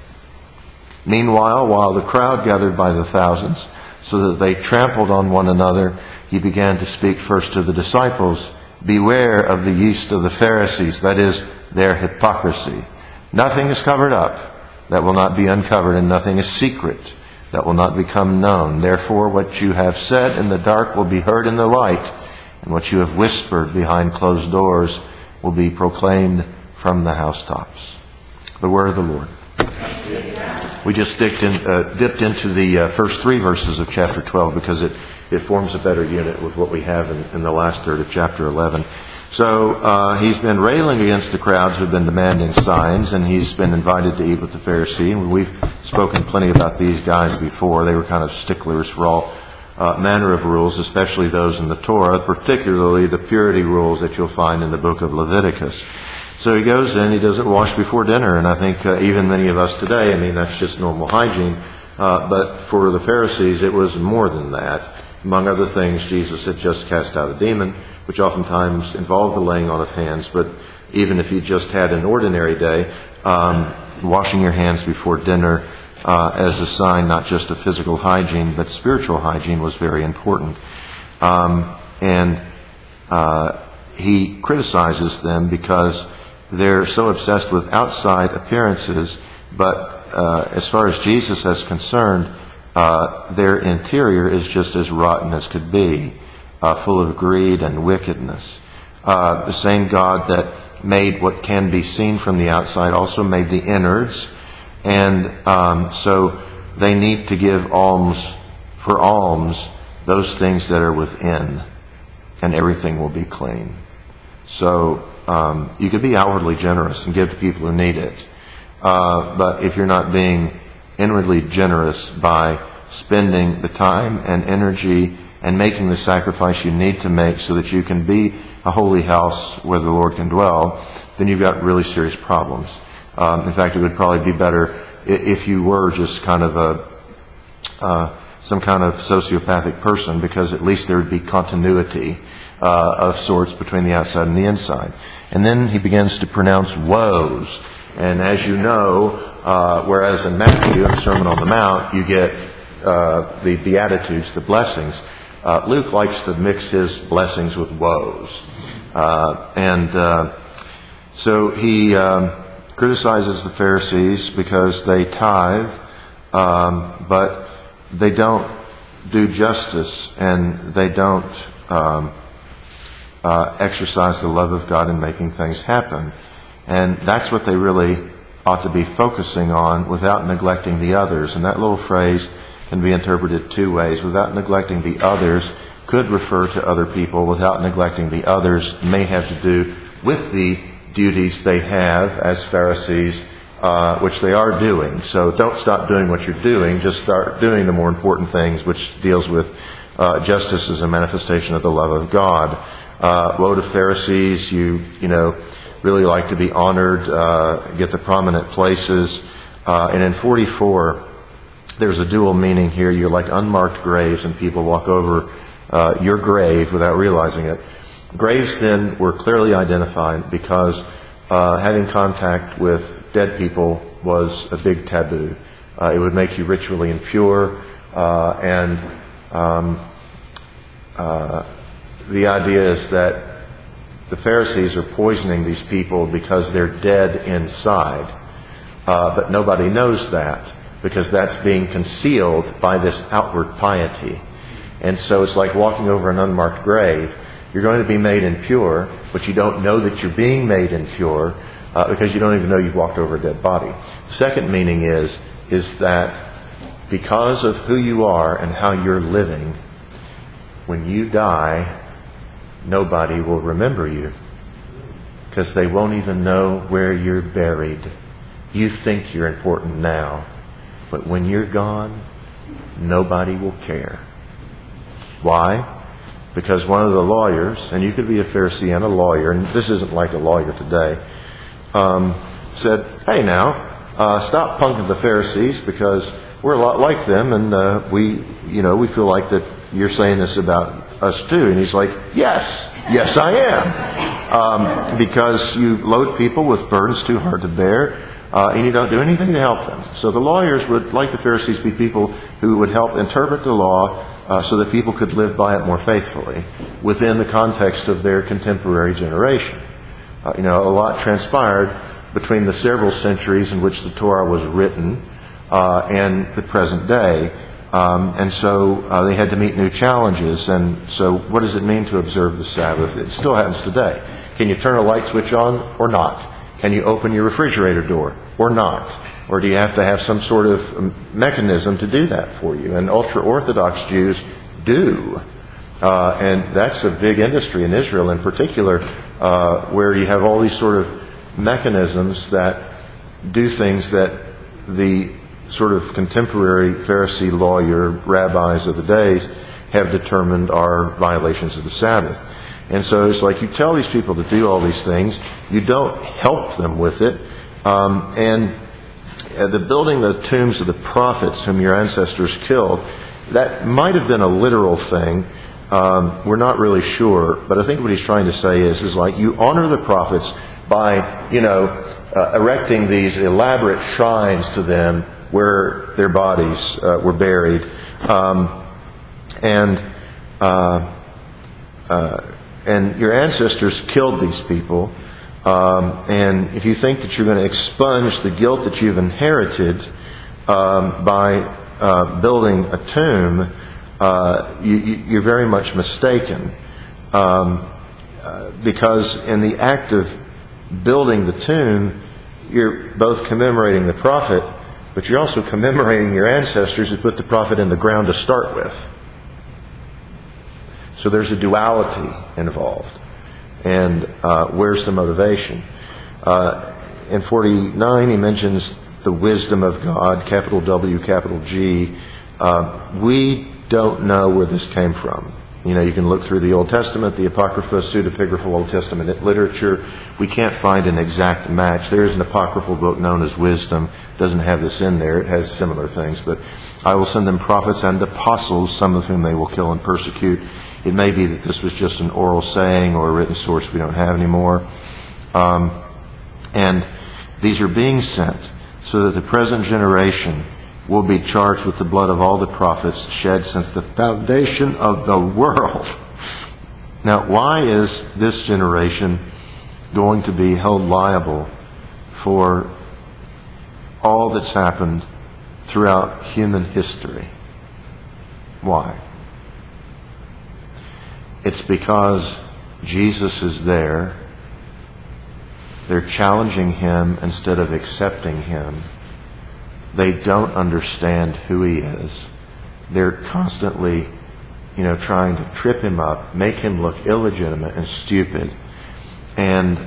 Meanwhile, while the crowd gathered by the thousands, so that they trampled on one another, he began to speak first to the disciples, "Beware of the yeast of the Pharisees," that is, their hypocrisy. "Nothing is covered up that will not be uncovered, and nothing is secret that will not become known. Therefore, what you have said in the dark will be heard in the light, and what you have whispered behind closed doors will be proclaimed from the housetops." The word of the Lord. We just dipped into the first three verses of chapter 12 because it forms a better unit with what we have in the last third of chapter 11. So he's been railing against the crowds who've been demanding signs, and he's been invited to eat with the Pharisee. And we've spoken plenty about these guys before. They were kind of sticklers for all manner of rules, especially those in the Torah, particularly the purity rules that you'll find in the book of Leviticus. So he goes in, he doesn't wash before dinner, and I think even many of us today, I mean, that's just normal hygiene. But for the Pharisees, it was more than that. Among other things, Jesus had just cast out a demon, which oftentimes involved the laying on of hands. But even if he just had an ordinary day, washing your hands before dinner as a sign not just of physical hygiene, but spiritual hygiene was very important. And he criticizes them because they're so obsessed with outside appearances, but as far as Jesus is concerned, their interior is just as rotten as could be, full of greed and wickedness. The same God that made what can be seen from the outside also made the innards, and so they need to give alms those things that are within, and everything will be clean. So you could be outwardly generous and give to people who need it, but if you're not being inwardly generous by spending the time and energy and making the sacrifice you need to make so that you can be a holy house where the Lord can dwell, then you've got really serious problems. In fact, it would probably be better if you were just kind of some kind of sociopathic person, because at least there would be continuity of sorts between the outside and the inside. And then he begins to pronounce woes. And as you know, whereas in Matthew, in the Sermon on the Mount, you get the Beatitudes, the blessings, Luke likes to mix his blessings with woes. So he criticizes the Pharisees because they tithe, but they don't do justice, and they don't exercise the love of God in making things happen. And that's what they really ought to be focusing on, without neglecting the others. And that little phrase can be interpreted two ways. Without neglecting the others could refer to other people. Without neglecting the others may have to do with the duties they have as Pharisees, which they are doing. So don't stop doing what you're doing. Just start doing the more important things, which deals with justice as a manifestation of the love of God. Woe to Pharisees, you really like to be honored, get the prominent places. And in 44, there's a dual meaning here. You're like unmarked graves, and people walk over your grave without realizing it. Graves then were clearly identified because having contact with dead people was a big taboo. It would make you ritually impure, and the idea is that the Pharisees are poisoning these people because they're dead inside. But nobody knows that, because that's being concealed by this outward piety. And so it's like walking over an unmarked grave. You're going to be made impure, but you don't know that you're being made impure because you don't even know you've walked over a dead body. The second meaning is that because of who you are and how you're living, when you die, nobody will remember you, because they won't even know where you're buried. You think you're important now, but when you're gone, nobody will care. Why? Because one of the lawyers, and you could be a Pharisee and a lawyer, and this isn't like a lawyer today, said, "Hey now, stop punking the Pharisees, because we're a lot like them, and we feel like that you're saying this about us too." And he's like, yes I am, because you load people with burdens too hard to bear, and you don't do anything to help them. So the lawyers would, like the Pharisees, be people who would help interpret the law so that people could live by it more faithfully within the context of their contemporary generation. A lot transpired between the several centuries in which the Torah was written and the present day. And so they had to meet new challenges. And so what does it mean to observe the Sabbath? It still happens today. Can you turn a light switch on or not? Can you open your refrigerator door or not? Or do you have to have some sort of mechanism to do that for you? And ultra-Orthodox Jews do. And that's a big industry in Israel in particular, where you have all these sort of mechanisms that do things that the sort of contemporary Pharisee lawyer rabbis of the days have determined are violations of the Sabbath. And so it's like you tell these people to do all these things, you don't help them with it, and the building the tombs of the prophets whom your ancestors killed, that might have been a literal thing. We're not really sure, but I think what he's trying to say is like you honor the prophets by, erecting these elaborate shrines to them where their bodies were buried. And your ancestors killed these people. And if you think that you're going to expunge the guilt that you've inherited by building a tomb, you're very much mistaken. Because in the act of building the tomb, you're both commemorating the prophet, but you're also commemorating your ancestors who put the prophet in the ground to start with. So there's a duality involved. And where's the motivation? In 49, he mentions the wisdom of God, capital W, capital G. We don't know where this came from. You can look through the Old Testament, the Apocrypha, pseudepigraphal Old Testament literature. We can't find an exact match. There is an apocryphal book known as Wisdom. It doesn't have this in there. It has similar things. But I will send them prophets and apostles, some of whom they will kill and persecute. It may be that this was just an oral saying or a written source we don't have anymore. And these are being sent so that the present generation will be charged with the blood of all the prophets shed since the foundation of the world. Now, why is this generation going to be held liable for all that's happened throughout human history? Why? It's because Jesus is there. They're challenging him instead of accepting him. They don't understand who he is. They're constantly, trying to trip him up, make him look illegitimate and stupid. And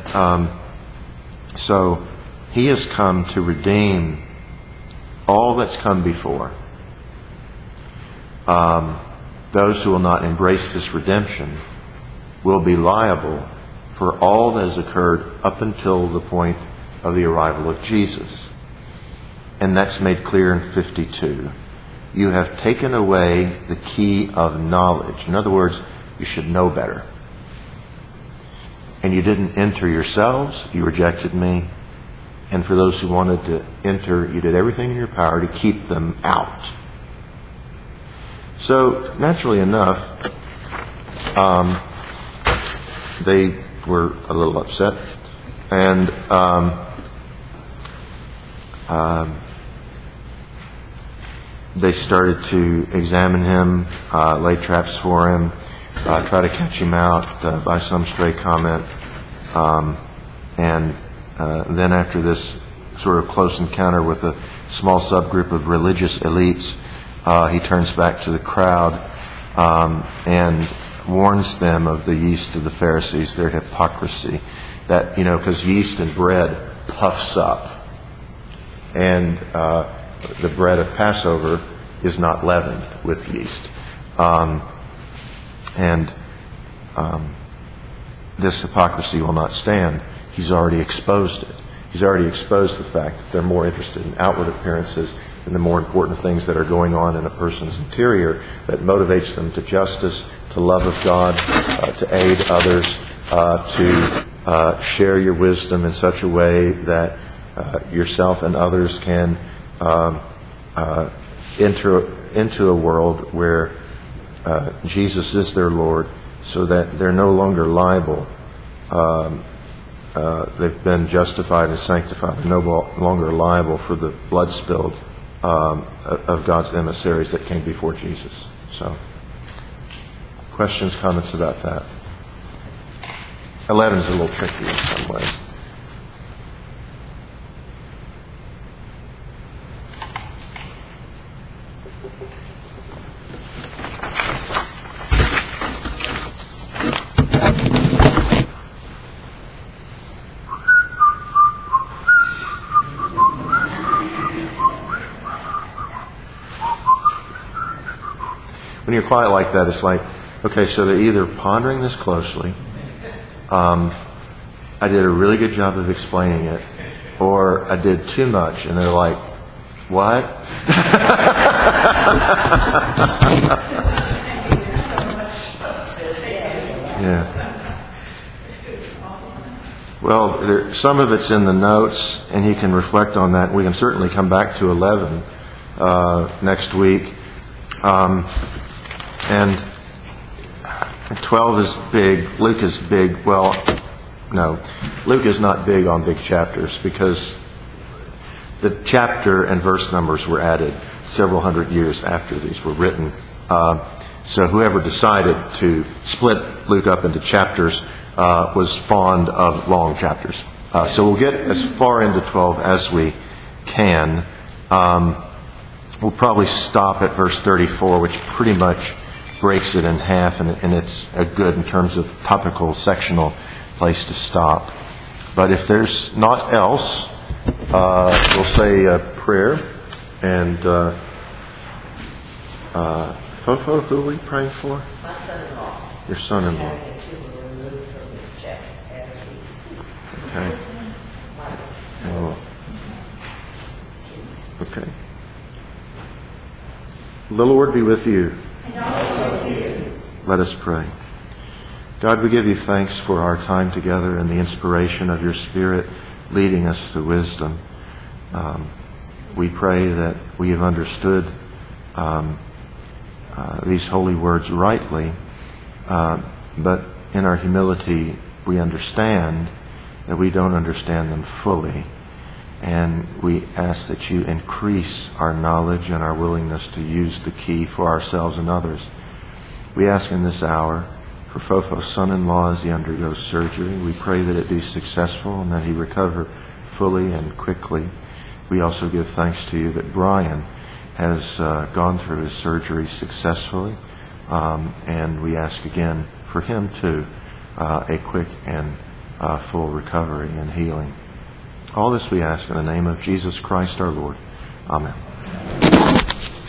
so he has come to redeem all that's come before. Those who will not embrace this redemption will be liable for all that has occurred up until the point of the arrival of Jesus. And that's made clear in 52. You have taken away the key of knowledge. In other words, you should know better. And you didn't enter yourselves. You rejected me. And for those who wanted to enter, you did everything in your power to keep them out. So, naturally enough, they were a little upset. And they started to examine him, lay traps for him, try to catch him out by some stray comment. And then after this sort of close encounter with a small subgroup of religious elites, he turns back to the crowd and warns them of the yeast of the Pharisees, their hypocrisy. That, because yeast and bread puffs up. And the bread of Passover is not leavened with yeast. This hypocrisy will not stand. He's already exposed it. He's already exposed the fact that they're more interested in outward appearances than the more important things that are going on in a person's interior that motivates them to justice, to love of God, to aid others, to share your wisdom in such a way that yourself and others can enter into a world where Jesus is their Lord, so that they're no longer liable. They've been justified and sanctified. They're no longer liable for the blood spilled of God's emissaries that came before Jesus. So, questions, comments about that? 11 is a little tricky in some ways. When you're quiet like that, it's like, okay, so they're either pondering this closely, I did a really good job of explaining it, or I did too much, and they're like, what? Yeah. Well, some of it's in the notes, and you can reflect on that. We can certainly come back to 11 next week. And 12 is big. Luke is big. Well, no. Luke is not big on big chapters because the chapter and verse numbers were added several hundred years after these were written. So whoever decided to split Luke up into chapters was fond of long chapters. So we'll get as far into 12 as we can. We'll probably stop at verse 34, which pretty much breaks it in half, and it's a good, in terms of topical, sectional place to stop. But if there's naught else, we'll say a prayer. And Fofo, who are we praying for? My son-in-law. Your son-in-law. Having a tumor removed from his chest as we Okay. Oh. Okay. The Lord be with you. Let us pray. God, we give you thanks for our time together and the inspiration of your Spirit leading us to wisdom. We pray that we have understood these holy words rightly, but in our humility we understand that we don't understand them fully. And we ask that you increase our knowledge and our willingness to use the key for ourselves and others. We ask in this hour for Fofo's son-in-law as he undergoes surgery. We pray that it be successful and that he recover fully and quickly. We also give thanks to you that Brian has gone through his surgery successfully. And we ask again for him too, a quick and full recovery and healing. All this we ask in the name of Jesus Christ our Lord. Amen.